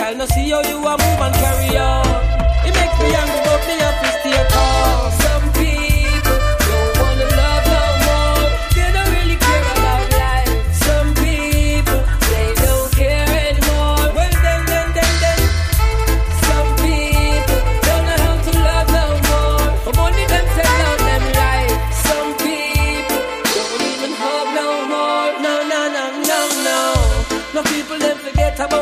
Tryna see how you a move and carry on.